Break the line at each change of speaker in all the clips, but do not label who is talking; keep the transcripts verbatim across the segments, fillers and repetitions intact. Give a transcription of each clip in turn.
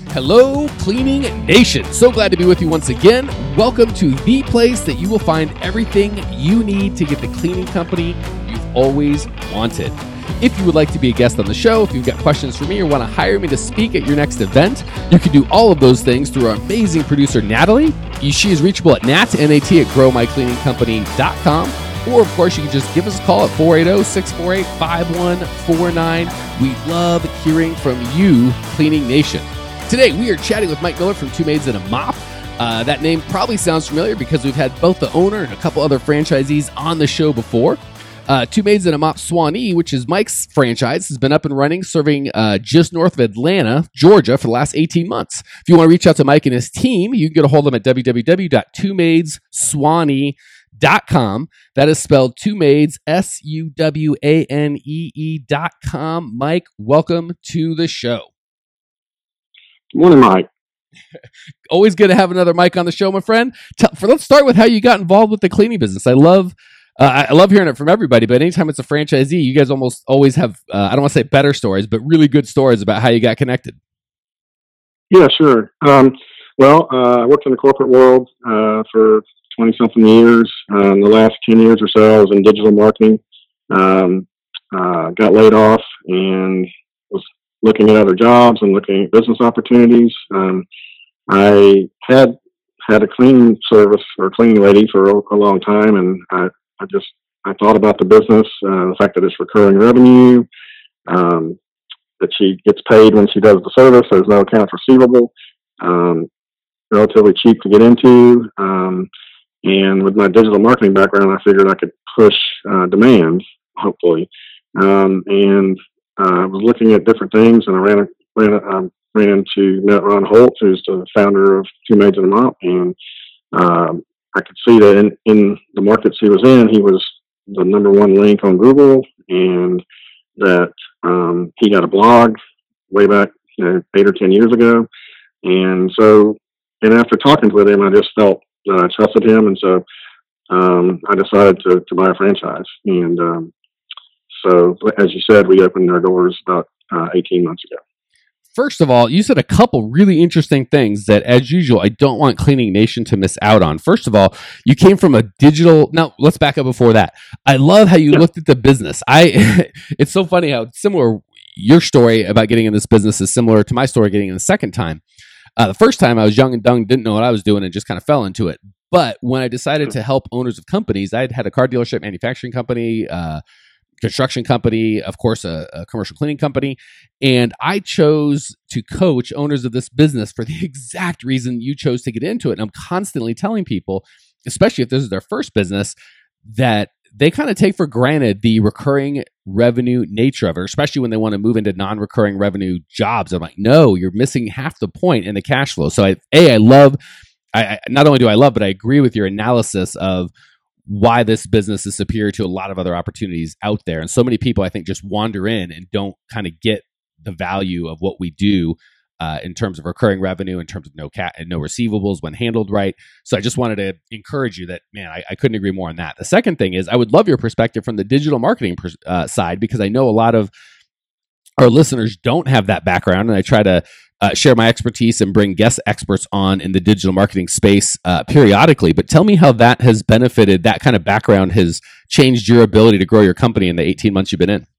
Hello, Cleaning Nation. So glad to be with you once again. Welcome to the place that you will find everything you need to get the cleaning company you've always wanted. If you would like to be a guest on the show, if you've got questions for me or want to hire me to speak at your next event, you can do all of those things through our amazing producer, Natalie. She is reachable at nat, N A T, at grow my cleaning company dot com. Or, of course, you can just give us a call at four eight zero, six four eight, five one four nine. We love hearing from you, Cleaning Nation. Today, we are chatting with Mike Miller from Two Maids and a Mop. Uh, that name probably sounds familiar because we've had both the owner and a couple other franchisees on the show before. Uh, Two Maids and a Mop Suwanee, which is Mike's franchise, has been up and running, serving uh, just north of Atlanta, Georgia, for the last eighteen months. If you want to reach out to Mike and his team, you can get a hold of them at w w w dot two maids suwanee dot com. That is spelled Two Maids, S U W A N E E dot com. Mike, welcome to the show.
Good morning, Mike.
Always good to have another Mike on the show, my friend. Tell, for, let's start with how you got involved with the cleaning business. I love uh, I love hearing it from everybody, but anytime it's a franchisee, you guys almost always have, uh, I don't want to say better stories, but really good stories about how you got connected.
Yeah, sure. Um, well, uh, I worked in the corporate world uh, for twenty-something years. Um, the last ten years or so, I was in digital marketing. Um, uh, got laid off and was looking at other jobs and looking at business opportunities. Um, I had had a cleaning service or cleaning lady for a, a long time, and I, I just I thought about the business, uh, the fact that it's recurring revenue, um, that she gets paid when she does the service. There's no accounts receivable, um, relatively cheap to get into, um, and with my digital marketing background, I figured I could push uh, demand, hopefully, um, and Uh, I was looking at different things, and I ran ran um, ran into met Ron Holt, who's the founder of Two Maids and a Mop, and um, I could see that in, in the markets he was in, he was the number one link on Google, and that um, he got a blog way back, you know, eight or ten years ago, and so, and after talking with him, I just felt that I trusted him, and so um, I decided to, to buy a franchise, and um, So, as you said, we opened our doors about uh, eighteen months ago.
First of all, you said a couple really interesting things that, as usual, I don't want Cleaning Nation to miss out on. First of all, you came from a digital... Now, let's back up before that. I love how you yeah. looked at the business. I. It's so funny how similar your story about getting in this business is similar to my story getting in the second time. Uh, the first time, I was young and dumb, didn't know what I was doing, and just kind of fell into it. But when I decided to help owners of companies, I had had a car dealership, manufacturing company, uh, construction company, of course, a, a commercial cleaning company. And I chose to coach owners of this business for the exact reason you chose to get into it. And I'm constantly telling people, especially if this is their first business, that they kind of take for granted the recurring revenue nature of it, especially when they want to move into non-recurring revenue jobs. I'm like, no, you're missing half the point in the cash flow. So I, A, I love, I, I not only do I love, but I agree with your analysis of why this business is superior to a lot of other opportunities out there. And so many people, I think, just wander in and don't kind of get the value of what we do uh, in terms of recurring revenue, in terms of no cat and no receivables when handled right. So I just wanted to encourage you that, man, I, I couldn't agree more on that. The second thing is I would love your perspective from the digital marketing pers- uh, side, because I know a lot of our listeners don't have that background, and I try to Uh, share my expertise and bring guest experts on in the digital marketing space uh, periodically. But tell me how that has benefited, that kind of background has changed your ability to grow your company in the eighteen months you've been in.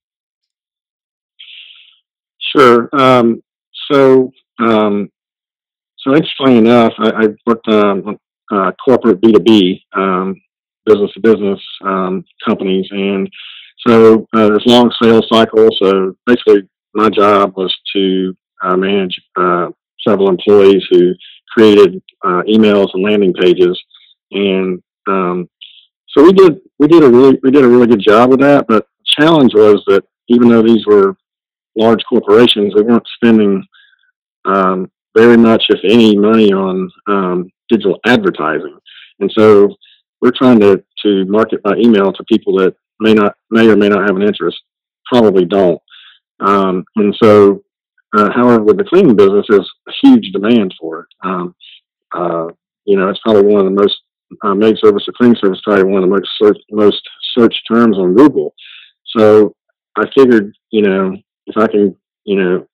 Sure. Um, so, um, so interestingly enough, I, I worked on uh, corporate B two B, um, business to business um, companies. And so uh, there's long sales cycles. So basically my job was to I manage uh, several employees who created uh, emails and landing pages, and um, so we did we did a really we did a really good job with that. But the challenge was that even though these were large corporations, they weren't spending um, very much, if any, money on um, digital advertising, and so we're trying to to market by email to people that may not may or may not have an interest, probably don't, um, and so. Uh, however, with the cleaning business, there's a huge demand for it. Um, uh, you know, it's probably one of the most uh, maid service or cleaning service, probably one of the most search, most searched terms on Google. So I figured, you know, if I can, you know,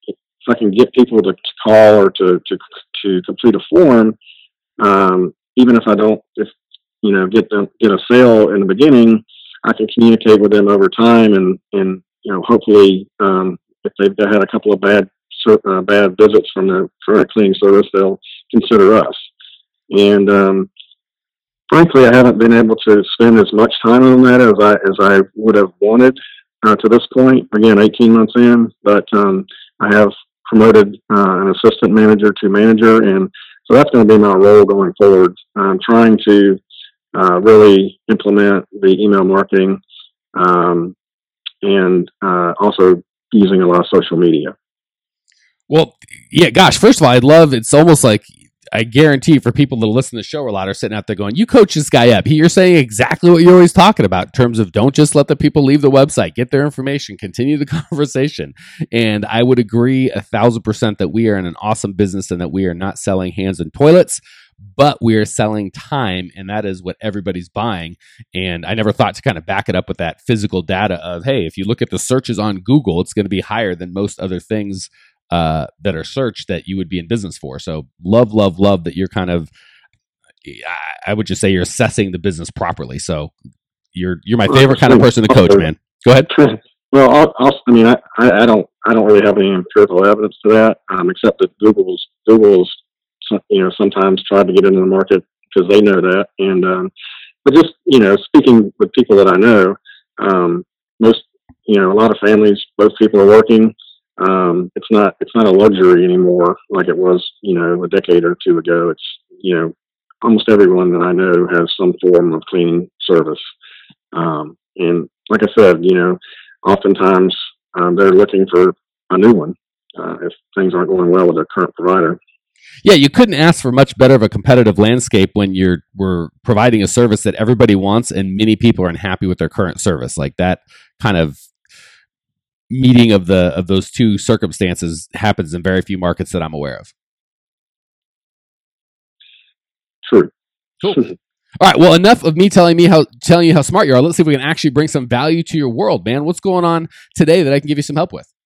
if I can get people to call or to to to complete a form, um, even if I don't, if you know, get them get a sale in the beginning, I can communicate with them over time, and and you know, hopefully, um, if they've had a couple of bad uh, bad visits from the current cleaning service, they'll consider us. And um, frankly, I haven't been able to spend as much time on that as I as I would have wanted uh, to this point. Again, eighteen months in, but um, I have promoted uh, an assistant manager to manager, and so that's going to be my role going forward. I'm trying to uh, really implement the email marketing, um, and uh, also using a lot of social media.
Well, yeah, gosh, first of all, I love, it's almost like, I guarantee for people that listen to the show a lot are sitting out there going, you coach this guy up. He, you're saying exactly what you're always talking about in terms of don't just let the people leave the website, get their information, continue the conversation. And I would agree a thousand percent that we are in an awesome business and that we are not selling hands and toilets, but we are selling time, and that is what everybody's buying. And I never thought to kind of back it up with that physical data of, hey, if you look at the searches on Google, it's going to be higher than most other things uh, that are searched that you would be in business for. So love, love, love that you're kind of, I would just say you're assessing the business properly. So you're you're my favorite kind of person to coach, man. Go ahead.
Well, I'll, I'll, I mean, I, I don't I don't really have any empirical evidence to that, um, except that Google's Google's you know sometimes tried to get into the market because they know that. And um, but just you know speaking with people that I know, um, most you know a lot of families, both people are working. Um, it's not it's not a luxury anymore like it was you know a decade or two ago. It's you know almost everyone that I know has some form of cleaning service, um, and like I said, you know, oftentimes um, they're looking for a new one uh, if things aren't going well with their current provider.
Yeah, you couldn't ask for much better of a competitive landscape when you're we're providing a service that everybody wants and many people are unhappy with their current service. Like that kind of meeting of the of those two circumstances happens in very few markets that I'm aware of.
True.
Cool. All right. Well, enough of me telling me how telling you how smart you are. Let's see if we can actually bring some value to your world, man. What's going on today that I can give you some help with?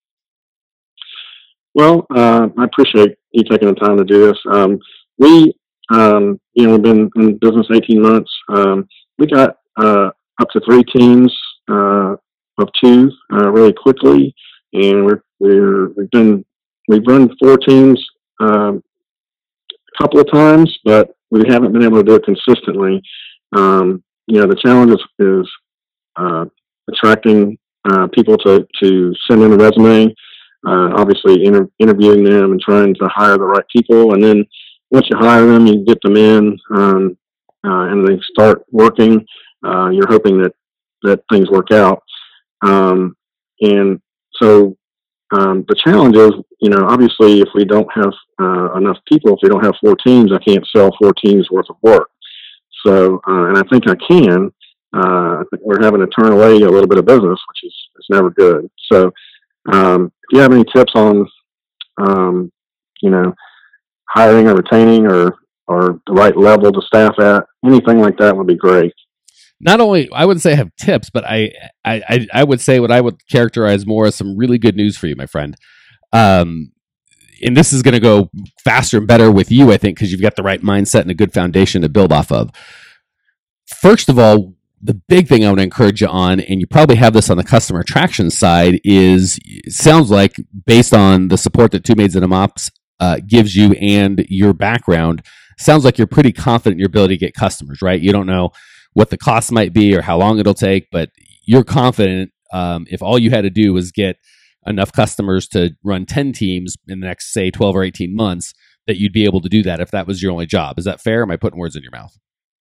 Well, uh, I appreciate you taking the time to do this. Um, we, um, you know, we've been in business eighteen months. Um, we got uh, up to three teams uh, of two uh, really quickly, and we're we're we've been we've run four teams um, a couple of times, but we haven't been able to do it consistently. Um, you know, the challenge is, is uh, attracting uh, people to to send in a resume. Uh, obviously inter- interviewing them and trying to hire the right people. And then once you hire them, you get them in, um, uh, and they start working. Uh, you're hoping that, that things work out. Um, and so, um, the challenge is, you know, obviously if we don't have, uh, enough people, if we don't have four teams, I can't sell four teams worth of work. So, uh, and I think I can, uh, I think we're having to turn away a little bit of business, which is, is never good. So, Um, if you have any tips on, um, you know, hiring or retaining or, or the right level to staff at, anything like that would be great.
Not only, I wouldn't say I have tips, but I, I, I would say what I would characterize more as some really good news for you, my friend. Um, and this is going to go faster and better with you, I think, because you've got the right mindset and a good foundation to build off of. First of all, the big thing I want to encourage you on, and you probably have this on the customer attraction side, is it sounds like based on the support that Two Maids and a Mops uh, gives you and your background, sounds like you're pretty confident in your ability to get customers, right? You don't know what the cost might be or how long it'll take, but you're confident um, if all you had to do was get enough customers to run ten teams in the next, say, twelve or eighteen months, that you'd be able to do that if that was your only job. Is that fair? Or am I putting words in your mouth?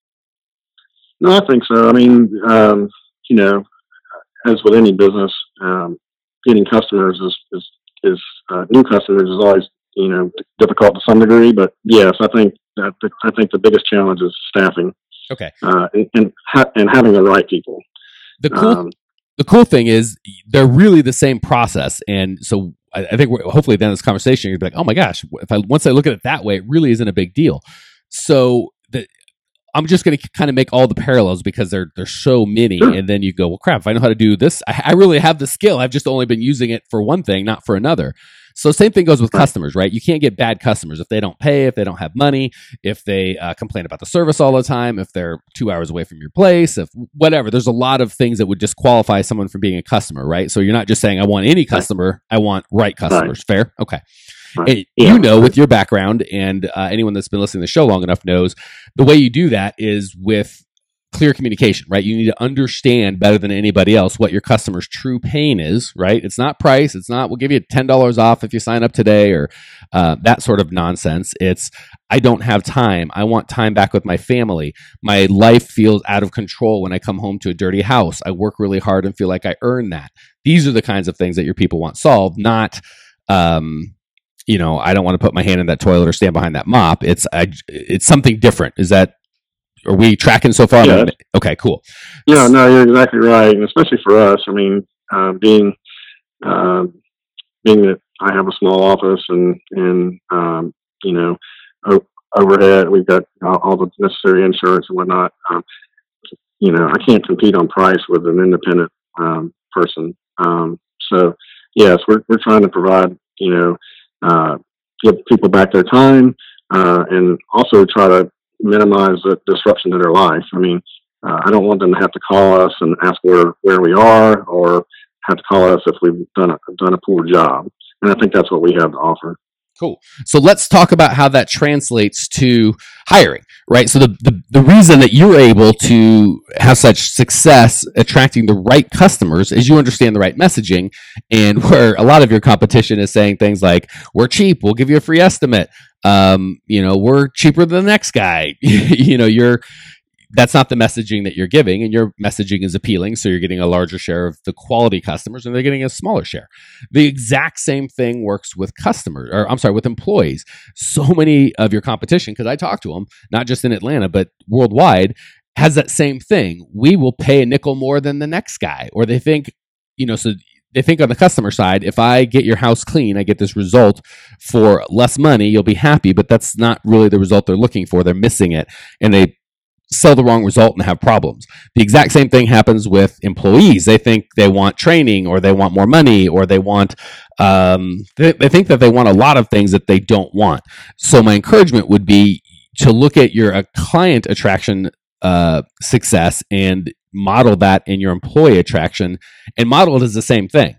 No, I think so. I mean, um, you know, as with any business, um, getting customers is, is, is uh, new customers is always, you know, difficult to some degree, but yes, I think that the, I think the biggest challenge is staffing.
Okay.
Uh, and, and, ha- and having the right people.
The cool, um, the cool thing is they're really the same process. And so I, I think we're, hopefully then this conversation, you'd be like, oh my gosh, if I, once I look at it that way, it really isn't a big deal. So the, I'm just going to kind of make all the parallels because they're they're so many.
Sure.
And then you go, well, crap, if I know how to do this, I, I really have the skill. I've just only been using it for one thing, not for another. So same thing goes with customers, right? You can't get bad customers if they don't pay, if they don't have money, if they uh, complain about the service all the time, if they're two hours away from your place, if whatever. There's a lot of things that would disqualify someone from being a customer, right? So you're not just saying, I want any customer, I want right customers. Right. Fair? Okay.
Right.
And
Yeah.
you know, with your background, and uh, anyone that's been listening to the show long enough knows, the way you do that is with clear communication, right? You need to understand better than anybody else what your customer's true pain is, right? It's not price. It's not, we'll give you ten dollars off if you sign up today, or uh, that sort of nonsense. It's, I don't have time. I want time back with my family. My life feels out of control when I come home to a dirty house. I work really hard and feel like I earn that. These are the kinds of things that your people want solved, not, um, you know, I don't want to put my hand in that toilet or stand behind that mop. It's, I, it's something different. Is that, are we tracking so far?
Yeah.
Okay, cool.
Yeah, no, you're exactly right. And especially for us, I mean, uh, being, uh, being that I have a small office and, and, um, you know, o- overhead, we've got all, all the necessary insurance and whatnot. Um, you know, I can't compete on price with an independent, um, person. Um, so yes, we're, we're trying to provide, you know, uh, give people back their time, uh, and also try to minimize the disruption to their life. I mean, uh, I don't want them to have to call us and ask where, where we are, or have to call us if we've done a, done a poor job. And I think that's what we have to offer.
Cool. So let's talk about how that translates to hiring, right? So the, the, the reason that you're able to have such success attracting the right customers is you understand the right messaging, and where a lot of your competition is saying things like, we're cheap, we'll give you a free estimate. Um, you know, we're cheaper than the next guy. you know, you're, that's not the messaging that you're giving, and your messaging is appealing. So you're getting a larger share of the quality customers, and they're getting a smaller share. The exact same thing works with customers, or I'm sorry, with employees. So many of your competition, because I talk to them, not just in Atlanta, but worldwide, has that same thing. We will pay a nickel more than the next guy, or they think, you know, so they think on the customer side, if I get your house clean, I get this result for less money, you'll be happy, but that's not really the result they're looking for. They're missing it, and they sell the wrong result and have problems. The exact same thing happens with employees. They think they want training, or they want more money, or they want, um, they, they think that they want a lot of things that they don't want. So my encouragement would be to look at your uh, client attraction uh, success and model that in your employee attraction, and model it as the same thing.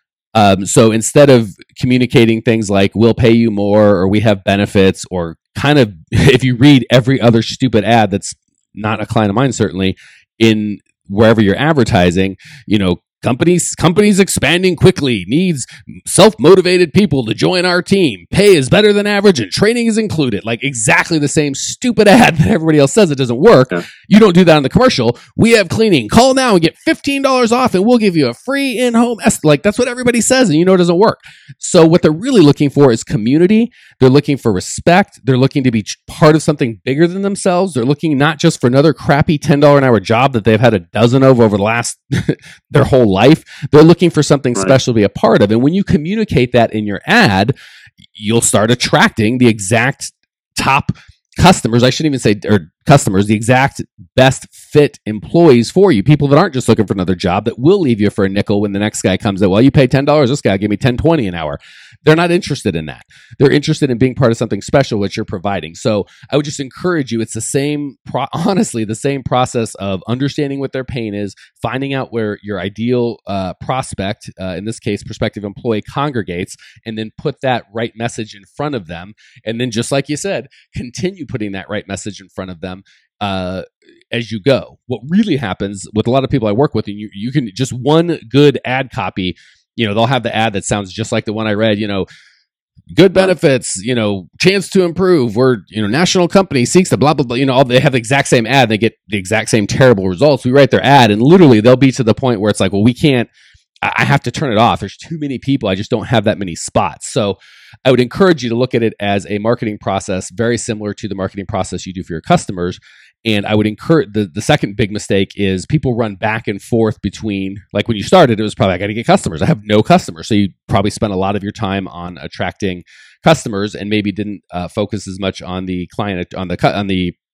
Um, so instead of communicating things like, we'll pay you more, or we have benefits, or kind of, if you read every other stupid ad that's not a client of mine, certainly, in wherever you're advertising, you know, companies, companies expanding quickly, needs self-motivated people to join our team. Pay is better than average and training is included. Like exactly the same stupid ad that everybody else says it doesn't work. Yeah. You don't do that in the commercial. We have cleaning. Call now and get fifteen dollars off, and we'll give you a free in-home est-. Like that's what everybody says, and you know it doesn't work. So what they're really looking for is community. They're looking for respect. They're looking to be part of something bigger than themselves. They're looking not just for another crappy ten dollars an hour job that they've had a dozen of over the last their whole life. They're looking for something right. special to be a part of. And when you communicate that in your ad, you'll start attracting the exact top customers. I shouldn't even say or customers, the exact best fit employees for you. People that aren't just looking for another job, that will leave you for a nickel when the next guy comes in. Well, you pay ten dollars, this guy give me ten twenty an hour. They're not interested in that. They're interested in being part of something special, which you're providing. So I would just encourage you, it's the same, pro- honestly, the same process of understanding what their pain is, finding out where your ideal uh, prospect, uh, in this case, prospective employee, congregates, and then put that right message in front of them. And then just like you said, continue putting that right message in front of them uh, as you go. What really happens with a lot of people I work with, and you, you can just one good ad copy, you know, they'll have the ad that sounds just like the one I read, you know, good benefits, you know, chance to improve. We're, you know, national company seeks the blah, blah, blah. You know, all, they have the exact same ad. They get the exact same terrible results. We write their ad, and literally they'll be to the point where it's like, well, we can't, I have to turn it off. There's too many people. I just don't have that many spots. So I would encourage you to look at it as a marketing process, very similar to the marketing process you do for your customers. And I would encourage, the, the second big mistake is people run back and forth between, like when you started, it was probably, I got to get customers. I have no customers. So you probably spent a lot of your time on attracting customers and maybe didn't uh, focus as much on the client, on the, on the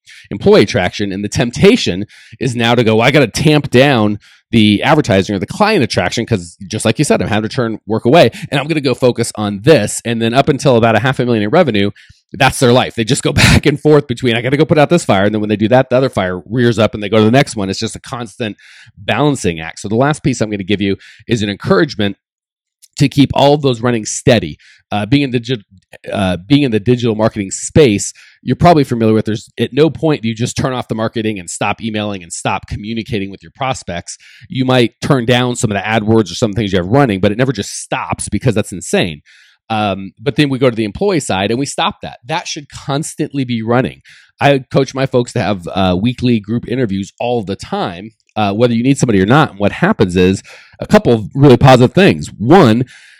employee attraction. And the temptation is now to go, well, I got to tamp down the advertising or the client attraction because, just like you said, I'm having to turn work away, and I'm going to go focus on this. And then up until about a half a million in revenue, that's their life. They just go back and forth between, I got to go put out this fire. And then when they do that, the other fire rears up and they go to the next one. It's just a constant balancing act. So the last piece I'm going to give you is an encouragement to keep all of those running steady. Uh, being in the digi- uh, being in the digital marketing space, you're probably familiar with. There's at no point do you just turn off the marketing and stop emailing and stop communicating with your prospects. You might turn down some of the AdWords or some things you have running, but it never just stops because that's insane. Um, but then we go to the employee side and we stop that. That should constantly be running. I coach my folks to have uh, weekly group interviews all the time, uh, whether you need somebody or not. And what happens is a couple of really positive things. One,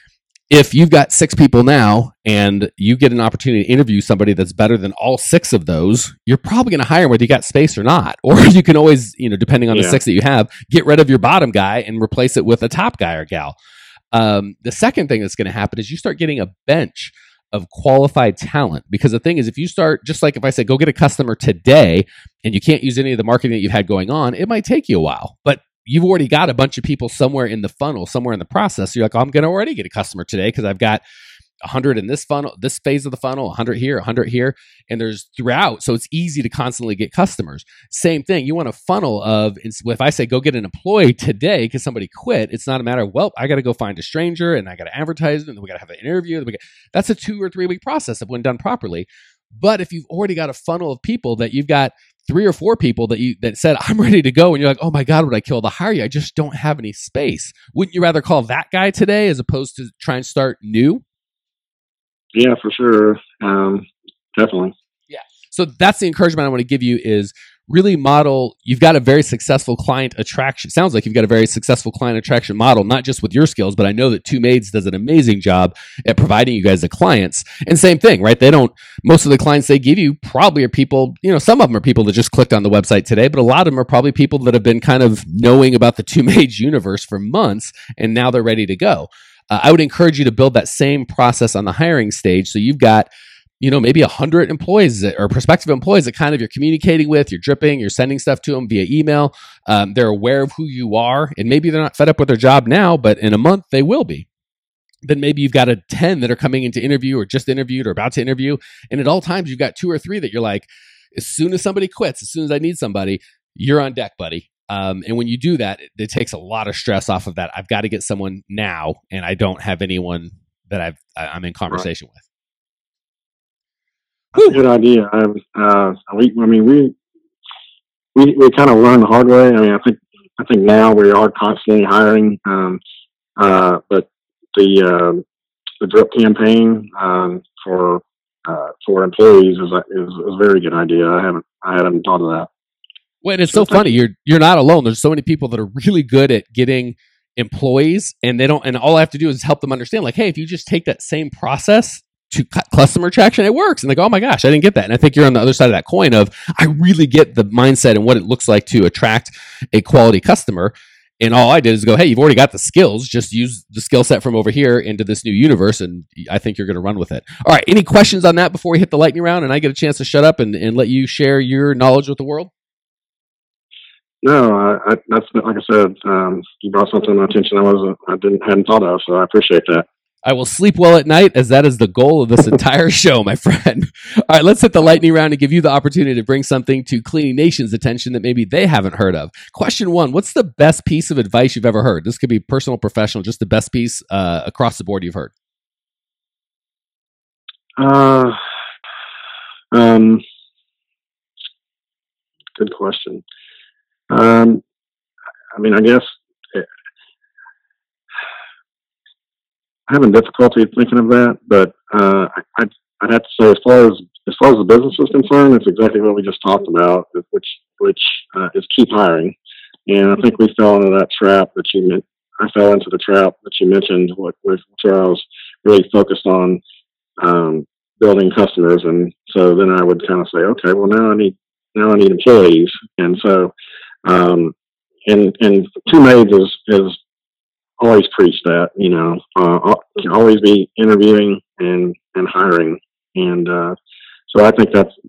if you've got six people now and you get an opportunity to interview somebody that's better than all six of those, you're probably going to hire them whether you got space or not. Or you can always, you know, depending on yeah. the six that you have, get rid of your bottom guy and replace it with a top guy or gal. Um, the second thing that's going to happen is you start getting a bench of qualified talent. Because the thing is, if you start, just like if I say, go get a customer today and you can't use any of the marketing that you've had going on, it might take you a while. But you've already got a bunch of people somewhere in the funnel, somewhere in the process. So you're like, oh, I'm going to already get a customer today because I've got one hundred in this funnel, this phase of the funnel, one hundred here, one hundred here, and there's throughout. So it's easy to constantly get customers. Same thing. You want a funnel of, if I say, go get an employee today because somebody quit, it's not a matter of, well, I got to go find a stranger and I got to advertise it and then we got to have an interview. We got, that's a two or three week process when done properly. But if you've already got a funnel of people that you've got three or four people that you that said, I'm ready to go, and you're like, oh my God, would I kill to hire you? I just don't have any space. Wouldn't you rather call that guy today as opposed to try and start new?
Yeah, for sure. Um, definitely.
Yeah. So that's the encouragement I want to give you is really model. You've got a very successful client attraction. Sounds like you've got a very successful client attraction model, not just with your skills, but I know that Two Maids does an amazing job at providing you guys the clients. And same thing, right? They don't, most of the clients they give you probably are people, you know, some of them are people that just clicked on the website today, but a lot of them are probably people that have been kind of knowing about the Two Maids universe for months and now they're ready to go. Uh, I would encourage you to build that same process on the hiring stage. So you've got, you know, maybe a hundred employees that, or prospective employees that kind of you're communicating with, you're dripping, you're sending stuff to them via email. Um, they're aware of who you are, and maybe they're not fed up with their job now, but in a month they will be. Then maybe you've got a ten that are coming in to interview or just interviewed or about to interview. And at all times you've got two or three that you're like, as soon as somebody quits, as soon as I need somebody, you're on deck, buddy. Um, and when you do that, it, it takes a lot of stress off of that. I've got to get someone now, and I don't have anyone that I've, I, I'm in conversation right.
with. That's a good idea. Um, uh, we, I mean, we we we kind of learned the hard way. I mean, I think I think now we are constantly hiring, um, uh, but the uh, the drip campaign um, for uh, for employees is, is is a very good idea. I haven't I hadn't thought of that.
Well, and it's so funny. You're you're not alone. There's so many people that are really good at getting employees, and they don't. And all I have to do is help them understand, like, hey, if you just take that same process to customer attraction, it works. And they go, oh my gosh, I didn't get that. And I think you're on the other side of that coin of, I really get the mindset and what it looks like to attract a quality customer. And all I did is go, hey, you've already got the skills. Just use the skill set from over here into this new universe, and I think you're going to run with it. All right. Any questions on that before we hit the lightning round and I get a chance to shut up and, and let you share your knowledge with the world?
No, I, I, that's like I said. Um, you brought something to my attention I wasn't, I didn't, hadn't thought of. So I appreciate that.
I will sleep well at night, as that is the goal of this entire show, my friend. All right, let's hit the lightning round and give you the opportunity to bring something to Cleaning Nation's attention that maybe they haven't heard of. Question one: what's the best piece of advice you've ever heard? This could be personal, professional, just the best piece uh, across the board you've heard.
Uh, um, good question. Um, I mean, I guess it, I'm having difficulty thinking of that, but uh, I, I'd, I'd have to say, as far as as far as the business is concerned, it's exactly what we just talked about, which which uh, is keep hiring. And I think we fell into that trap that you meant. I fell into the trap that you mentioned, what where I was really focused on um, building customers, and so then I would kind of say, okay, well now I need now I need employees, and so. Um, and, and Two Maids is, is always preach that, you know, uh, always be interviewing and, and hiring. And, uh, so I think that's, that,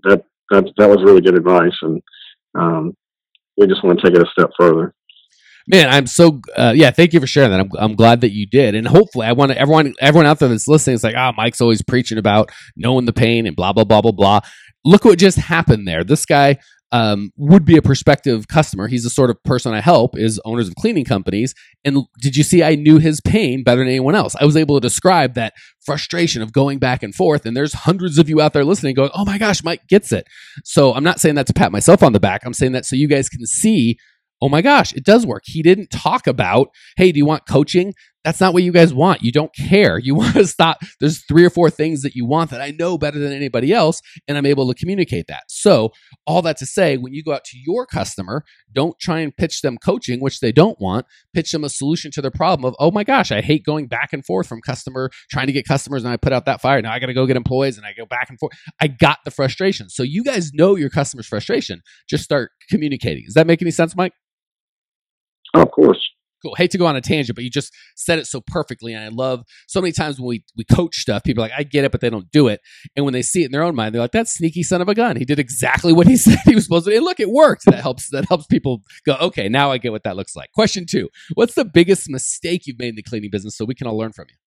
that that was really good advice, and um, we just want to take it a step further.
Man, I'm so uh, yeah. Thank you for sharing that. I'm I'm glad that you did, and hopefully, I want to everyone everyone out there that's listening is like, ah, oh, Mike's always preaching about knowing the pain and blah blah blah blah blah. Look what just happened there. This guy um, would be a prospective customer. He's the sort of person I help is owners of cleaning companies. And did you see? I knew his pain better than anyone else. I was able to describe that frustration of going back and forth. And there's hundreds of you out there listening, going, "Oh my gosh, Mike gets it." So I'm not saying that to pat myself on the back. I'm saying that so you guys can see. Oh my gosh, it does work. He didn't talk about, hey, do you want coaching? That's not what you guys want. You don't care. You want to stop. There's three or four things that you want that I know better than anybody else, and I'm able to communicate that. So all that to say, when you go out to your customer, don't try and pitch them coaching, which they don't want. Pitch them a solution to their problem of, oh my gosh, I hate going back and forth from customer, trying to get customers, and I put out that fire. Now I got to go get employees, and I go back and forth. I got the frustration. So you guys know your customer's frustration. Just start communicating. Does that make any sense, Mike?
Oh, of course.
Cool. Hate to go on a tangent, but you just said it so perfectly. And I love so many times when we, we coach stuff, people are like, I get it, but they don't do it. And when they see it in their own mind, they're like, that sneaky son of a gun. He did exactly what he said he was supposed to do. And look, it worked. That helps, that helps people go, okay, now I get what that looks like. Question two, what's the biggest mistake you've made in the cleaning business so we can all learn from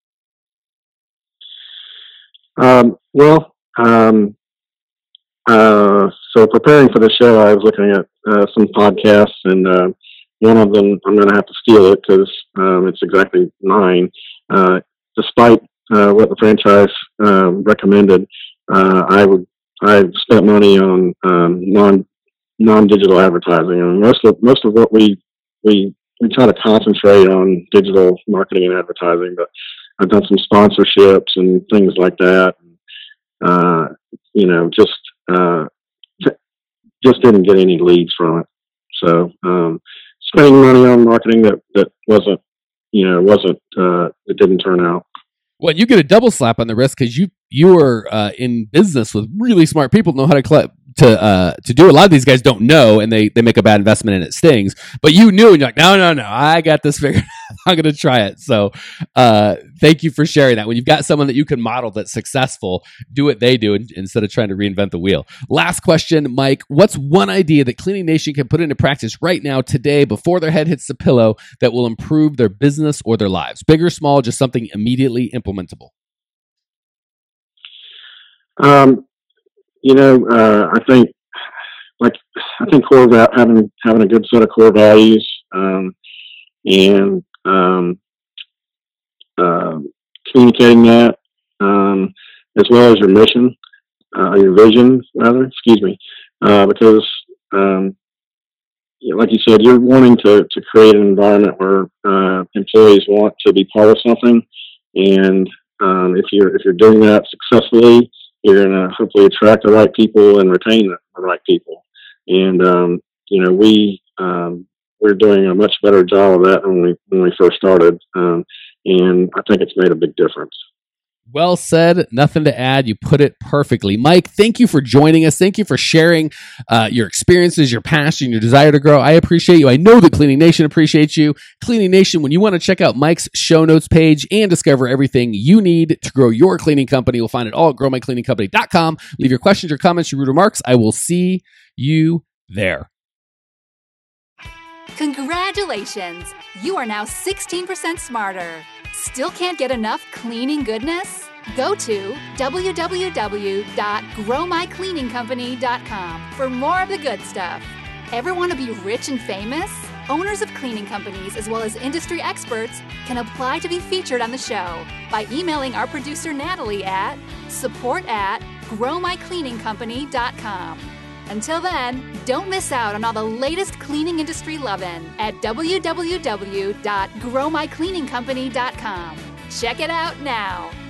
you?
Um, well, um, uh, so preparing for the show, I was looking at uh, some podcasts, and uh, one of them, I'm going to have to steal it because um, it's exactly mine. Uh, despite uh, what the franchise uh, recommended, uh, I would I spent money on um, non non digital advertising. I mean, most of most of what we we we try to concentrate on digital marketing and advertising, but I've done some sponsorships and things like that. Uh, you know, just uh, t- just didn't get any leads from it. So. Um, Spending money on marketing that, that wasn't, you know, wasn't, uh, it didn't turn out.
Well, you get a double slap on the wrist because you you were uh, in business with really smart people, know how to collect, to uh, to do. A lot of these guys don't know, and they they make a bad investment and it stings. But you knew, and you're like, no, no, no, I got this figured out. I'm going to try it. So uh, thank you for sharing that. When you've got someone that you can model that's successful, do what they do instead of trying to reinvent the wheel. Last question, Mike. What's one idea that Cleaning Nation can put into practice right now, today, before their head hits the pillow, that will improve their business or their lives? Big or small, just something immediately implementable.
Um, you know, uh, I think, like, I think core va- having having a good set of core values, um, and um, uh, communicating that, um, as well as your mission, uh, your vision, rather. Excuse me, uh, because, um, you know, like you said, you're wanting to to create an environment where uh, employees want to be part of something, and um, if you're if you're doing that successfully, you're going to hopefully attract the right people and retain the right people. And, um, you know, we, um, we're doing a much better job of that when we, when we first started. Um, and I think it's made a big difference.
Well said. Nothing to add. You put it perfectly. Mike, thank you for joining us. Thank you for sharing uh, your experiences, your passion, your desire to grow. I appreciate you. I know the Cleaning Nation appreciates you. Cleaning Nation, when you want to check out Mike's show notes page and discover everything you need to grow your cleaning company, you'll find it all at grow my cleaning company dot com. Leave your questions, your comments, your rude remarks. I will see you there.
Congratulations! You are now sixteen percent smarter. Still can't get enough cleaning goodness? Go to w w w dot grow my cleaning company dot com for more of the good stuff. Ever want to be rich and famous? Owners of cleaning companies, as well as industry experts, can apply to be featured on the show by emailing our producer Natalie at support at grow my cleaning company dot com. Until then, don't miss out on all the latest cleaning industry lovin' at w w w dot grow my cleaning company dot com. Check it out now.